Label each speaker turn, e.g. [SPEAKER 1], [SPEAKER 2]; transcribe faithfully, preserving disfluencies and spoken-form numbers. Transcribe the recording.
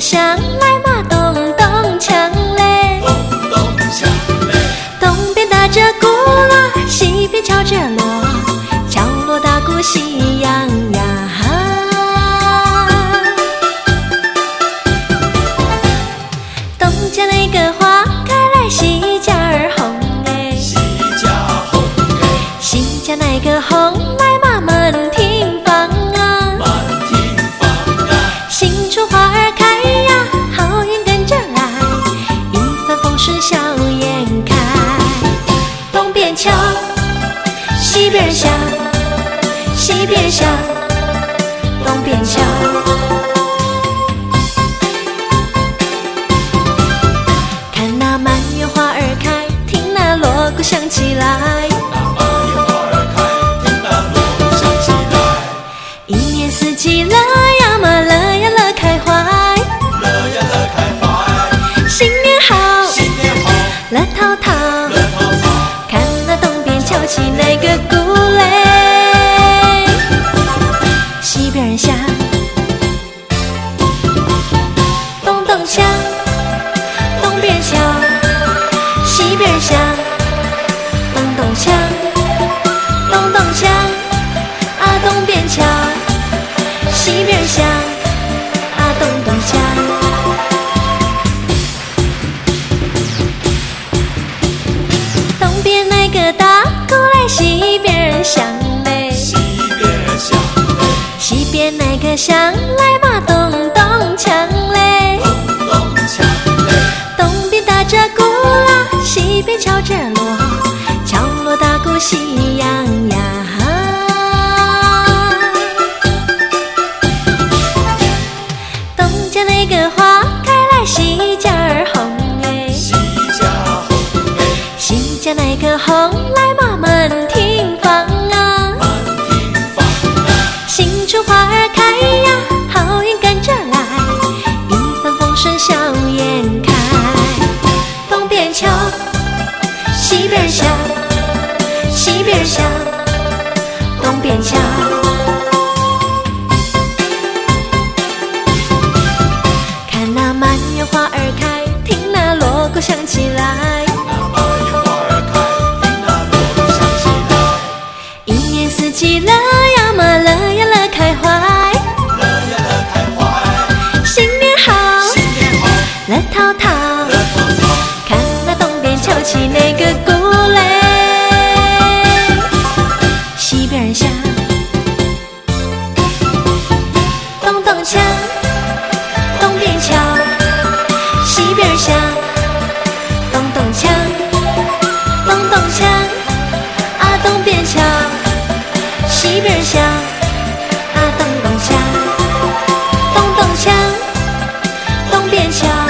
[SPEAKER 1] 响，来嘛咚咚锵嘞，
[SPEAKER 2] 咚咚锵嘞。
[SPEAKER 1] 东边打着鼓啦，西边敲着锣，敲锣打鼓喜洋洋。东家那个花开来，西家儿红哎，
[SPEAKER 2] 西家红哎，
[SPEAKER 1] 西家那个红来嘛满庭芳啊，
[SPEAKER 2] 满庭芳啊。
[SPEAKER 1] 新出花儿开呀，好运跟着来，一帆风顺笑颜开。东边瞧，西边想，西边想，东边瞧。看那满园花儿开，听那锣鼓响起来。
[SPEAKER 2] 那满园花儿开，听那锣鼓响起来。
[SPEAKER 1] 一年四季乐呀嘛乐呀乐开怀，
[SPEAKER 2] 乐呀乐开怀。
[SPEAKER 1] 新年好，
[SPEAKER 2] 新年好，
[SPEAKER 1] 乐淘淘。
[SPEAKER 2] 乐淘淘。
[SPEAKER 1] 看那东边敲起那个鼓嘞，西边响，咚咚锵，东边敲，西边响，咚咚锵，咚咚锵，啊东边敲，西边响，啊咚咚锵。东边那个打鼓来，西边响嘞，
[SPEAKER 2] 西边响嘞，
[SPEAKER 1] 西边那个响来嘛咚咚锵嘞，
[SPEAKER 2] 咚咚锵嘞。
[SPEAKER 1] 东边打着鼓啦，西边敲着锣，敲锣打鼓喜洋洋。东家那个花开来，西家儿红哎，
[SPEAKER 2] 西家红哎，
[SPEAKER 1] 西家那个红来嘛满庭芳啊，
[SPEAKER 2] 满庭芳啊。
[SPEAKER 1] 新出花儿开呀，好运跟着来，一帆风顺笑颜开。东边瞧，西边想，西边想，东边瞧。看那满园花儿开，听那锣鼓响起来。
[SPEAKER 2] 那满园花儿开，听那锣鼓响起来。
[SPEAKER 1] 一年四季乐呀嘛乐呀乐开怀，
[SPEAKER 2] 乐呀乐开怀。
[SPEAKER 1] 新年好，
[SPEAKER 2] 新年好，
[SPEAKER 1] 乐淘淘。
[SPEAKER 2] 乐淘淘。
[SPEAKER 1] 看那东边敲起那个鼓嘞，西边响，咚咚锵，东边敲，西边响，咚咚锵，咚咚锵，啊东边敲，西边响，啊咚咚锵，咚咚锵，东边敲。